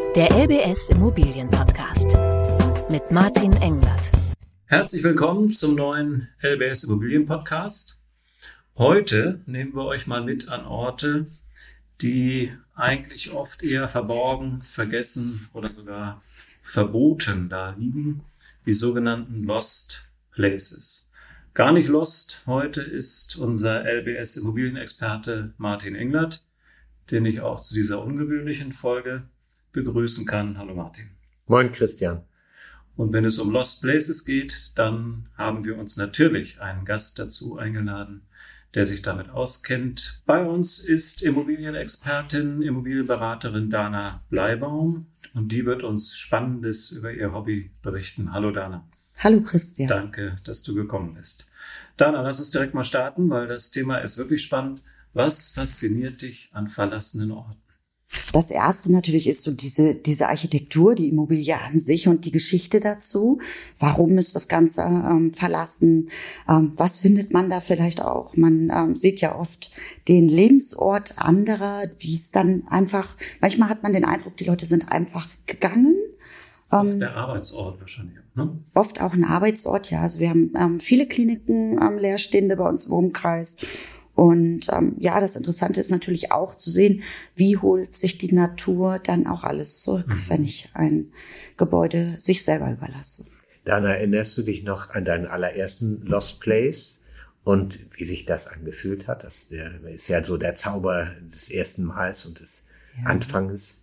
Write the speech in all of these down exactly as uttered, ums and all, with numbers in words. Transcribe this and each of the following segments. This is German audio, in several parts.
Der L B S Immobilien Podcast mit Martin Englert. Herzlich willkommen zum neuen L B S Immobilien Podcast. Heute nehmen wir euch mal mit an Orte, die eigentlich oft eher verborgen, vergessen oder sogar verboten da liegen, die sogenannten Lost Places. Gar nicht lost, heute ist unser L B S Immobilienexperte Martin Englert, den ich auch zu dieser ungewöhnlichen Folge begrüßen kann. Hallo Martin. Moin Christian. Und wenn es um Lost Places geht, dann haben wir uns natürlich einen Gast dazu eingeladen, der sich damit auskennt. Bei uns ist Immobilienexpertin, Immobilienberaterin Dana Bleibaum und die wird uns Spannendes über ihr Hobby berichten. Hallo Dana. Hallo Christian. Danke, dass du gekommen bist. Dana, lass uns direkt mal starten, weil das Thema ist wirklich spannend. Was fasziniert dich an verlassenen Orten? Das erste natürlich ist so diese, diese Architektur, die Immobilie an sich und die Geschichte dazu. Warum ist das Ganze ähm, verlassen? Ähm, was findet man da vielleicht auch? Man ähm, sieht ja oft den Lebensort anderer, wie es dann einfach, manchmal hat man den Eindruck, die Leute sind einfach gegangen. Oft ähm, der Arbeitsort wahrscheinlich, ne? Oft auch ein Arbeitsort, ja. Also wir haben ähm, viele Kliniken ähm, leerstehende bei uns im Umkreis. Und ähm, ja, das Interessante ist natürlich auch zu sehen, wie holt sich die Natur dann auch alles zurück, mhm. wenn ich ein Gebäude sich selber überlasse. Dann erinnerst du dich noch an deinen allerersten Lost Place und wie sich das angefühlt hat? Das der, ist ja so der Zauber des ersten Mals und des ja. Anfanges.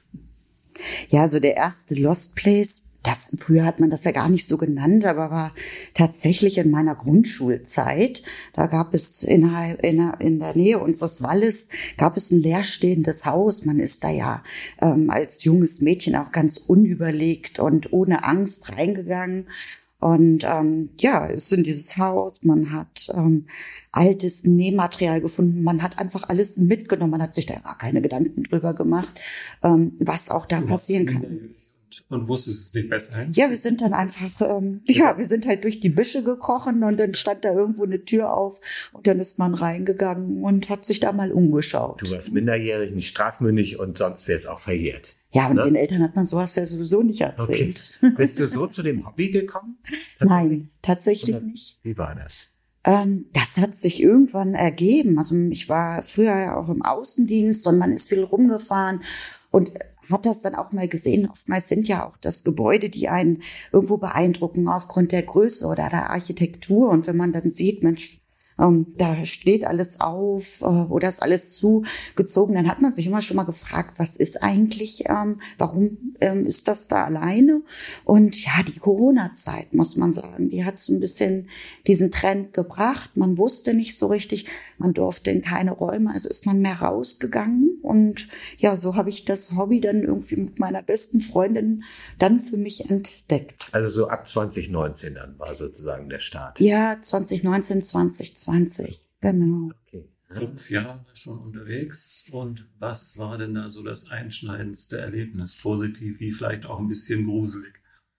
Ja, so der erste Lost Place. Das, früher hat man das ja gar nicht so genannt, aber war tatsächlich in meiner Grundschulzeit. Da gab es in, in, in der Nähe unseres Walles gab es ein leerstehendes Haus. Man ist da ja ähm, als junges Mädchen auch ganz unüberlegt und ohne Angst reingegangen. Und ähm, ja, ist in dieses Haus, man hat ähm, altes Nähmaterial gefunden, man hat einfach alles mitgenommen, man hat sich da gar keine Gedanken drüber gemacht, ähm, was auch da passieren kann. Und wusstest es nicht besser? Ja, wir sind dann einfach, ähm, ja, wir sind halt durch die Büsche gekrochen und dann stand da irgendwo eine Tür auf und dann ist man reingegangen und hat sich da mal umgeschaut. Du warst minderjährig, nicht strafmündig und sonst wäre es auch verjährt. Ja, und ne? Den Eltern hat man sowas ja sowieso nicht erzählt. Okay. Bist du so zu dem Hobby gekommen? Tatsächlich? Nein, tatsächlich Oder nicht. Wie war das? Ähm, das hat sich irgendwann ergeben. Also ich war früher ja auch im Außendienst und man ist viel rumgefahren und hat das dann auch mal gesehen. Oftmals sind ja auch das Gebäude, die einen irgendwo beeindrucken aufgrund der Größe oder der Architektur. Und wenn man dann sieht, Mensch, ähm, da steht alles auf äh, oder ist alles zugezogen, dann hat man sich immer schon mal gefragt, was ist eigentlich, ähm, warum ähm, ist das da alleine? Und ja, die Corona-Zeit, muss man sagen, die hat so ein bisschen diesen Trend gebracht. Man wusste nicht so richtig, man durfte in keine Räume, also ist man mehr rausgegangen. Und ja, so habe ich das Hobby dann irgendwie mit meiner besten Freundin dann für mich entdeckt. Also so ab zwanzig neunzehn dann war sozusagen der Start. Ja, zwanzig neunzehn, zwanzig zwanzig, genau. Okay. Fünf Jahre schon unterwegs. Und was war denn da so das einschneidendste Erlebnis? Positiv wie vielleicht auch ein bisschen gruselig?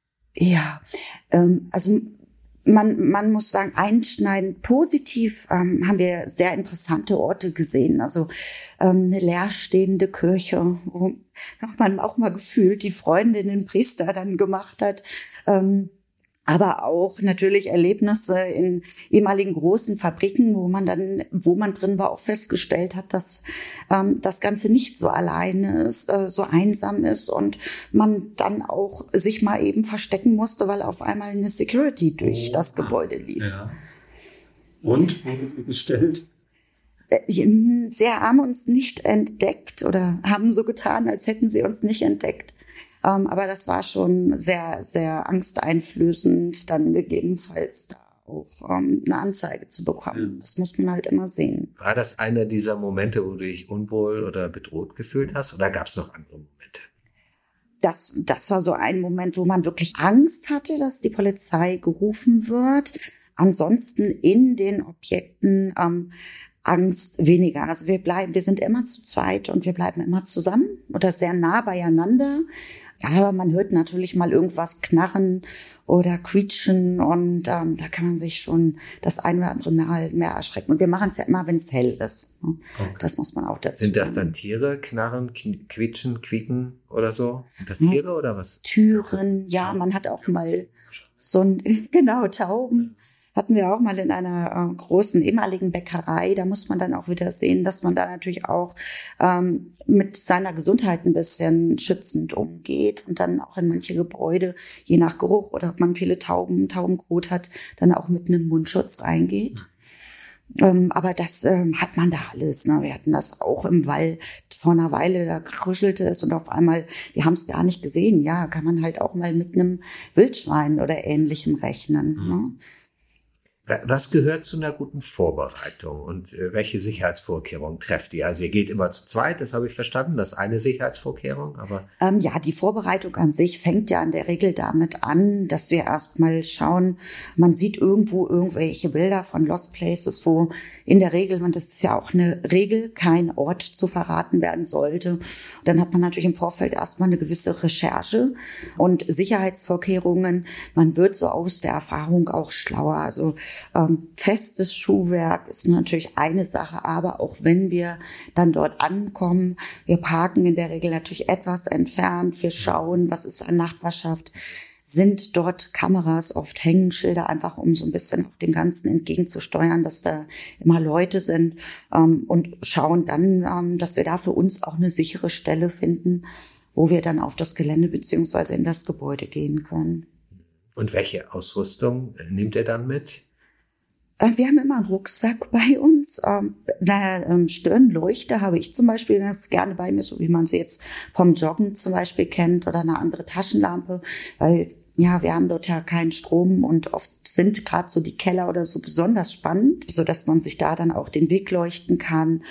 Ja, ähm, also man, man muss sagen, einschneidend positiv ähm, haben wir sehr interessante Orte gesehen. Also ähm, eine leerstehende Kirche, wo man auch mal gefühlt die Freundin den Priester dann gemacht hat. Ähm, aber auch natürlich Erlebnisse in ehemaligen großen Fabriken, wo man dann, wo man drin war, auch festgestellt hat, dass ähm, das Ganze nicht so alleine ist, äh, so einsam ist und man dann auch sich mal eben verstecken musste, weil auf einmal eine Security durch oh, das Gebäude lief. Ja. Und wurde gestellt? Sie haben uns nicht entdeckt oder haben so getan, als hätten sie uns nicht entdeckt. Ähm, aber das war schon sehr, sehr angsteinflößend, dann gegebenenfalls da auch ähm, eine Anzeige zu bekommen. Das muss man halt immer sehen. War das einer dieser Momente, wo du dich unwohl oder bedroht gefühlt hast? Oder gab es noch andere Momente? Das, das war so ein Moment, wo man wirklich Angst hatte, dass die Polizei gerufen wird. Ansonsten in den Objekten ähm, Angst weniger. Also wir bleiben, wir sind immer zu zweit und wir bleiben immer zusammen oder sehr nah beieinander. Aber man hört natürlich mal irgendwas knarren oder quietschen und ähm, da kann man sich schon das ein oder andere Mal mehr erschrecken. Und wir machen es ja immer, wenn es hell ist. Ne? Okay. Das muss man auch dazu sagen. Sind das dann Tiere, knarren, quietschen, quieken oder so? Sind das Tiere hm. oder was? Türen, ja, man hat auch mal so ein, genau, Tauben hatten wir auch mal in einer äh, großen ehemaligen Bäckerei. Da muss man dann auch wieder sehen, dass man da natürlich auch ähm, mit seiner Gesundheit ein bisschen schützend umgeht und dann auch in manche Gebäude, je nach Geruch oder ob man viele Tauben, Taubenkot hat, dann auch mit einem Mundschutz reingeht. Ähm, aber das ähm, hat man da alles. Ne? Wir hatten das auch im Wald vor einer Weile, da kruschelte es und auf einmal, wir haben es gar nicht gesehen. Ja, kann man halt auch mal mit einem Wildschwein oder Ähnlichem rechnen. Mhm. Ne? Was gehört zu einer guten Vorbereitung und äh, welche Sicherheitsvorkehrungen trefft ihr? Also ihr geht immer zu zweit, das habe ich verstanden, das ist eine Sicherheitsvorkehrung, aber... Ähm, ja, die Vorbereitung an sich fängt ja in der Regel damit an, dass wir erstmal schauen, man sieht irgendwo irgendwelche Bilder von Lost Places, wo in der Regel, und das ist ja auch eine Regel, kein Ort zu verraten werden sollte. Dann hat man natürlich im Vorfeld erstmal eine gewisse Recherche und Sicherheitsvorkehrungen. Man wird so aus der Erfahrung auch schlauer, also Ähm, festes Schuhwerk ist natürlich eine Sache, aber auch wenn wir dann dort ankommen, wir parken in der Regel natürlich etwas entfernt, wir schauen, was ist an Nachbarschaft, sind dort Kameras, oft Hängenschilder, einfach um so ein bisschen auch dem Ganzen entgegenzusteuern, dass da immer Leute sind ähm, und schauen dann, ähm, dass wir da für uns auch eine sichere Stelle finden, wo wir dann auf das Gelände beziehungsweise in das Gebäude gehen können. Und welche Ausrüstung nimmt ihr dann mit? Wir haben immer einen Rucksack bei uns. Ähm, eine Stirnleuchte habe ich zum Beispiel ganz gerne bei mir, so wie man sie jetzt vom Joggen zum Beispiel kennt, oder eine andere Taschenlampe, weil ja, wir haben dort ja keinen Strom und oft sind gerade so die Keller oder so besonders spannend, so dass man sich da dann auch den Weg leuchten kann.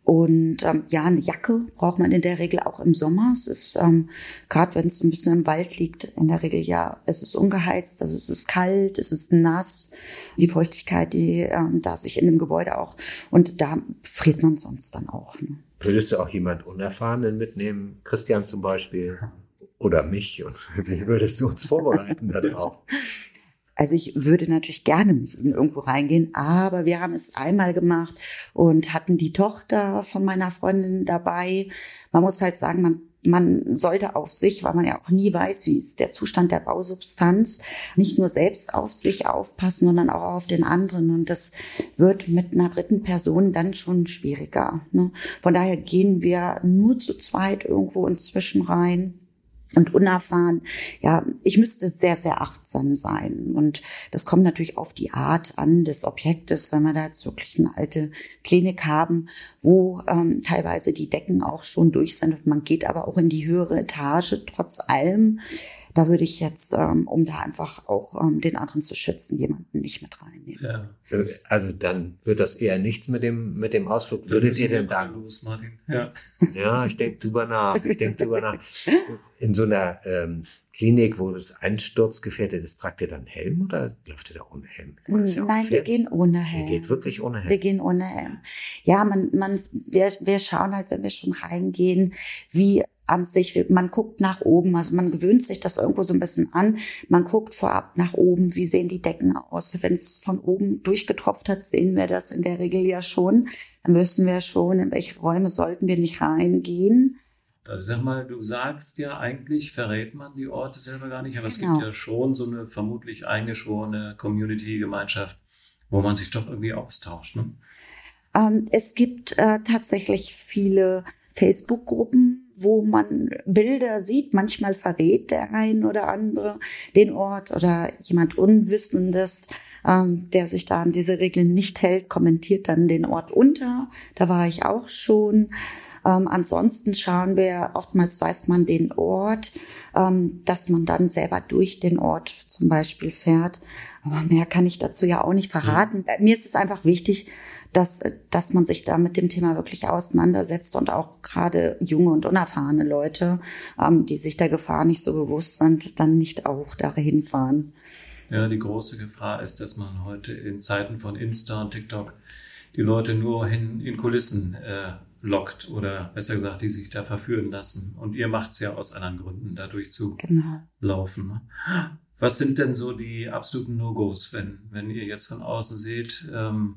Und ähm, ja, eine Jacke braucht man in der Regel auch im Sommer. Es ist, ähm, gerade wenn es so ein bisschen im Wald liegt, in der Regel ja, es ist ungeheizt, also es ist kalt, es ist nass. Die Feuchtigkeit, die ähm, da sich in dem Gebäude auch, und da friert man sonst dann auch. Ne? Würdest du auch jemand Unerfahrenen mitnehmen? Christian zum Beispiel oder mich? Und wie würdest du uns vorbereiten darauf? Also ich würde natürlich gerne mit ihm irgendwo reingehen, aber wir haben es einmal gemacht und hatten die Tochter von meiner Freundin dabei. Man muss halt sagen, man man sollte auf sich, weil man ja auch nie weiß, wie ist der Zustand der Bausubstanz, nicht nur selbst auf sich aufpassen, sondern auch auf den anderen. Und das wird mit einer dritten Person dann schon schwieriger. Ne? Von daher gehen wir nur zu zweit irgendwo inzwischen rein. Und unerfahren, ja, ich müsste sehr, sehr achtsam sein. Und das kommt natürlich auf die Art an des Objektes, wenn wir da jetzt wirklich eine alte Klinik haben, wo ähm, teilweise die Decken auch schon durch sind. Und man geht aber auch in die höhere Etage, trotz allem. Da würde ich jetzt, ähm, um da einfach auch ähm, den anderen zu schützen, jemanden nicht mit reinnehmen. Ja. Also dann wird das eher nichts mit dem mit dem Ausflug. Würdet ihr denn dann los, Martin? Ja, ja, ich denke drüber nach. Ich denke drüber nach. In so einer ähm, Klinik, wo das einsturzgefährdet ist, tragt ihr dann Helm oder läuft ihr da ohne Helm? Ja Nein, wir gehen ohne Helm. Ihr geht wirklich ohne Helm? Wir gehen ohne Helm. Ja, man, man, wir, wir schauen halt, wenn wir schon reingehen, wie an sich, man guckt nach oben, also man gewöhnt sich das irgendwo so ein bisschen an, man guckt vorab nach oben, wie sehen die Decken aus, wenn es von oben durchgetropft hat, sehen wir das in der Regel ja schon, dann wissen wir schon, in welche Räume sollten wir nicht reingehen. Also sag mal, du sagst ja, eigentlich verrät man die Orte selber gar nicht, aber es Genau. gibt ja schon so eine vermutlich eingeschworene Community-Gemeinschaft, wo man sich doch irgendwie austauscht, ne? Ähm, es gibt äh, tatsächlich viele Facebook-Gruppen, wo man Bilder sieht. Manchmal verrät der ein oder andere den Ort oder jemand Unwissendes, ähm, der sich da an diese Regeln nicht hält, kommentiert dann den Ort unter. Da war ich auch schon. Ähm, ansonsten schauen wir, oftmals weiß man den Ort, ähm, dass man dann selber durch den Ort zum Beispiel fährt. Aber mehr kann ich dazu ja auch nicht verraten. Ja. Mir ist es einfach wichtig, dass, dass man sich da mit dem Thema wirklich auseinandersetzt und auch gerade junge und unerfahrene Leute, ähm, die sich der Gefahr nicht so bewusst sind, dann nicht auch dahin fahren. Ja, die große Gefahr ist, dass man heute in Zeiten von Insta und TikTok die Leute nur hin in Kulissen äh, lockt oder besser gesagt, die sich da verführen lassen. Und ihr macht's ja aus anderen Gründen, dadurch zu Genau. laufen. Ne? Was sind denn so die absoluten No-Gos, wenn, wenn ihr jetzt von außen seht, ähm,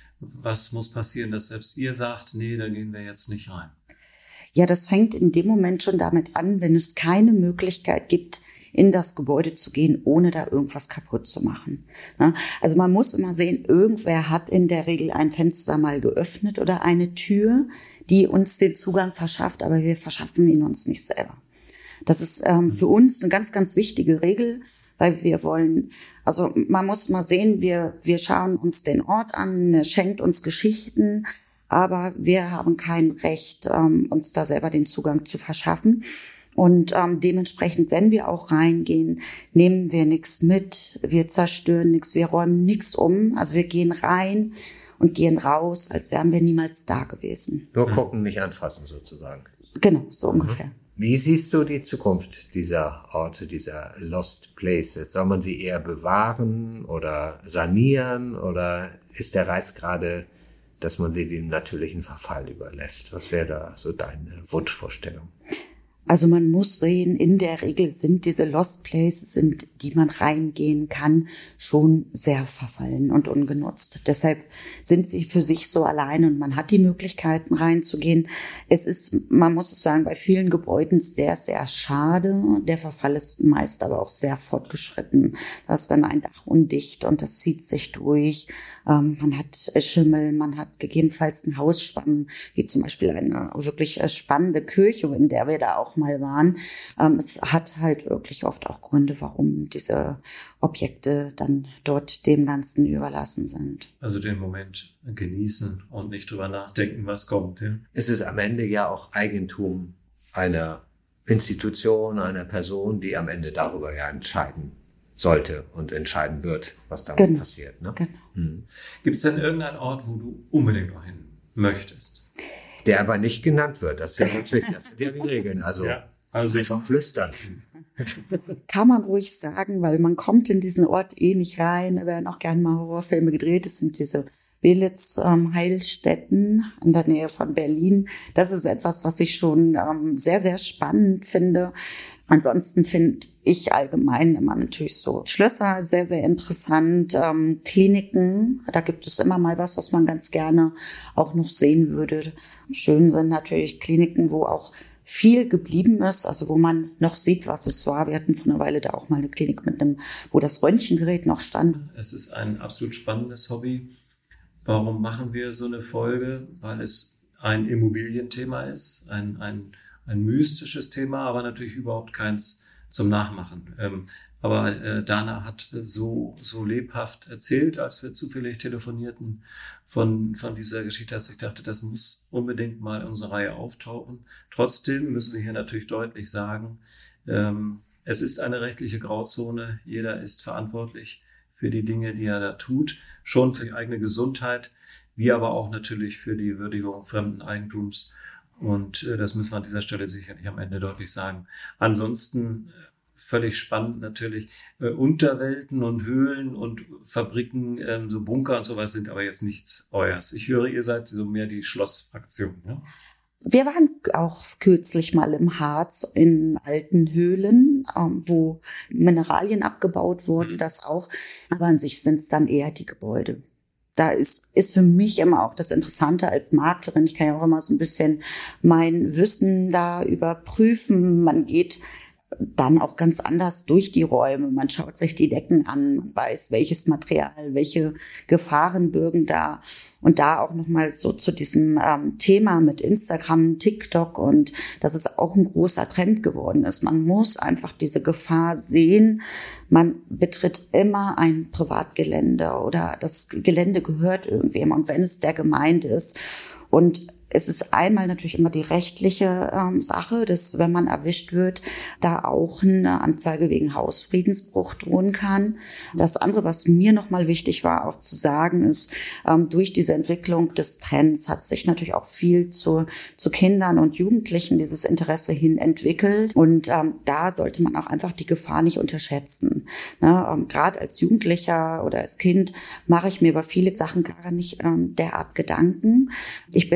was muss passieren, dass selbst ihr sagt, nee, da gehen wir jetzt nicht rein? Ja, das fängt in dem Moment schon damit an, wenn es keine Möglichkeit gibt, in das Gebäude zu gehen, ohne da irgendwas kaputt zu machen. Also man muss immer sehen, irgendwer hat in der Regel ein Fenster mal geöffnet oder eine Tür, die uns den Zugang verschafft, aber wir verschaffen ihn uns nicht selber. Das ist ähm, für uns eine ganz, ganz wichtige Regel, weil wir wollen, also man muss mal sehen, wir, wir schauen uns den Ort an, er schenkt uns Geschichten, aber wir haben kein Recht, ähm, uns da selber den Zugang zu verschaffen. Und ähm, dementsprechend, wenn wir auch reingehen, nehmen wir nichts mit, wir zerstören nichts, wir räumen nichts um. Also wir gehen rein und gehen raus, als wären wir niemals da gewesen. Nur gucken, nicht anfassen sozusagen. Genau, so ungefähr. Wie siehst du die Zukunft dieser Orte, dieser Lost Places? Soll man sie eher bewahren oder sanieren oder ist der Reiz gerade, dass man sie dem natürlichen Verfall überlässt? Was wäre da so deine Wunschvorstellung? Also man muss sehen, in der Regel sind diese Lost Places, in die man reingehen kann, schon sehr verfallen und ungenutzt. Deshalb sind sie für sich so allein und man hat die Möglichkeiten reinzugehen. Es ist, man muss es sagen, bei vielen Gebäuden sehr, sehr schade. Der Verfall ist meist aber auch sehr fortgeschritten. Da ist dann ein Dach undicht und das zieht sich durch. Ähm, man hat Schimmel, man hat gegebenenfalls einen Hausspannen, wie zum Beispiel eine wirklich spannende Kirche, in der wir da auch mal waren. Ähm, es hat halt wirklich oft auch Gründe, warum diese Objekte dann dort dem Ganzen überlassen sind. Also den Moment genießen und nicht drüber nachdenken, was kommt. Ja? Es ist am Ende ja auch Eigentum einer Institution, einer Person, die am Ende darüber ja entscheiden sollte und entscheiden wird, was damit genau. passiert. Ne? Genau. Hm. Gibt es denn irgendeinen Ort, wo du unbedingt noch hin möchtest? Der aber nicht genannt wird. Das ist ja ganz wichtig. Das sind ja die Regeln. Also, ja, also einfach flüstern. Kann man ruhig sagen, weil man kommt in diesen Ort eh nicht rein. Da werden auch gerne mal Horrorfilme gedreht. Das sind diese Belitz ähm, Heilstätten in der Nähe von Berlin. Das ist etwas, was ich schon ähm, sehr, sehr spannend finde. Ansonsten finde ich allgemein immer natürlich so Schlösser sehr, sehr interessant. Ähm, Kliniken, da gibt es immer mal was, was man ganz gerne auch noch sehen würde. Schön sind natürlich Kliniken, wo auch viel geblieben ist, also wo man noch sieht, was es war. Wir hatten vor einer Weile da auch mal eine Klinik mit einem, wo das Röntgengerät noch stand. Es ist ein absolut spannendes Hobby. Warum machen wir so eine Folge? Weil es ein Immobilienthema ist, ein, ein, ein mystisches Thema, aber natürlich überhaupt keins zum Nachmachen. Ähm, aber äh, Dana hat so so lebhaft erzählt, als wir zufällig telefonierten von von dieser Geschichte, dass ich dachte, das muss unbedingt mal in unserer Reihe auftauchen. Trotzdem müssen wir hier natürlich deutlich sagen, ähm, es ist eine rechtliche Grauzone. Jeder ist verantwortlich für die Dinge, die er da tut, schon für die eigene Gesundheit, wie aber auch natürlich für die Würdigung fremden Eigentums. Und äh, das müssen wir an dieser Stelle sicherlich am Ende deutlich sagen. Ansonsten äh, völlig spannend natürlich äh, Unterwelten und Höhlen und Fabriken, äh, so Bunker und sowas sind aber jetzt nichts euers. Ich höre, ihr seid so mehr die Schlossfraktion, ja? Wir waren auch kürzlich mal im Harz in alten Höhlen, ähm, wo Mineralien abgebaut wurden, das auch. Aber an sich sind es dann eher die Gebäude. Da ist, ist für mich immer auch das Interessante als Maklerin. Ich kann ja auch immer so ein bisschen mein Wissen da überprüfen. Man geht dann auch ganz anders durch die Räume. Man schaut sich die Decken an, man weiß, welches Material, welche Gefahren bürgen da. Und da auch nochmal so zu diesem ähm, Thema mit Instagram, TikTok und dass es auch ein großer Trend geworden ist. Man muss einfach diese Gefahr sehen. Man betritt immer ein Privatgelände oder das Gelände gehört irgendwem. Und wenn es der Gemeinde ist und es ist einmal natürlich immer die rechtliche ähm, Sache, dass wenn man erwischt wird, da auch eine Anzeige wegen Hausfriedensbruch drohen kann. Das andere, was mir nochmal wichtig war, auch zu sagen, ist, ähm, durch diese Entwicklung des Trends hat sich natürlich auch viel zu, zu Kindern und Jugendlichen dieses Interesse hin entwickelt. Und ähm, da sollte man auch einfach die Gefahr nicht unterschätzen. Ne? Ähm, Gerade als Jugendlicher oder als Kind mache ich mir über viele Sachen gar nicht ähm, derart Gedanken. Ich bin auch gar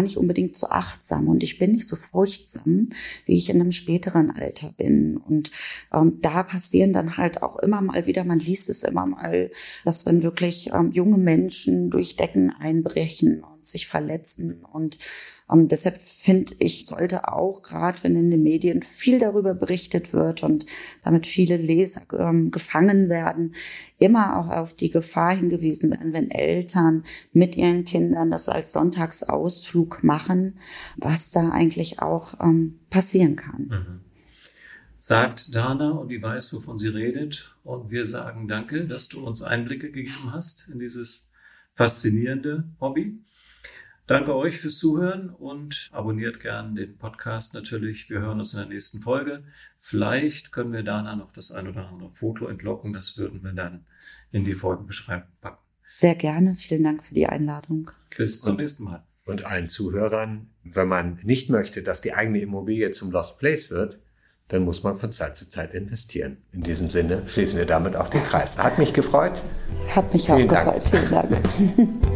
nicht unbedingt so achtsam und ich bin nicht so furchtsam, wie ich in einem späteren Alter bin. Und ähm, da passieren dann halt auch immer mal wieder, man liest es immer mal, dass dann wirklich ähm, junge Menschen durch Decken einbrechen und sich verletzen. Und ähm, deshalb finde ich, sollte auch, gerade wenn in den Medien viel darüber berichtet wird und damit viele Leser ähm, gefangen werden, immer auch auf die Gefahr hingewiesen werden, wenn Eltern mit ihren Kindern das als Sonntagsausflug machen, was da eigentlich auch ähm, passieren kann. Mhm. Sagt Dana, und die weiß, wovon sie redet. Und wir sagen danke, dass du uns Einblicke gegeben hast in dieses faszinierende Hobby. Danke euch fürs Zuhören und abonniert gern den Podcast natürlich. Wir hören uns in der nächsten Folge. Vielleicht können wir Dana noch das ein oder andere Foto entlocken. Das würden wir dann in die Folgenbeschreibung packen. Sehr gerne. Vielen Dank für die Einladung. Bis zum und, nächsten Mal. Und allen Zuhörern, wenn man nicht möchte, dass die eigene Immobilie zum Lost Place wird, dann muss man von Zeit zu Zeit investieren. In diesem Sinne schließen wir damit auch den Kreis. Hat mich gefreut. Hat mich Vielen auch Dank. gefreut. Vielen Dank.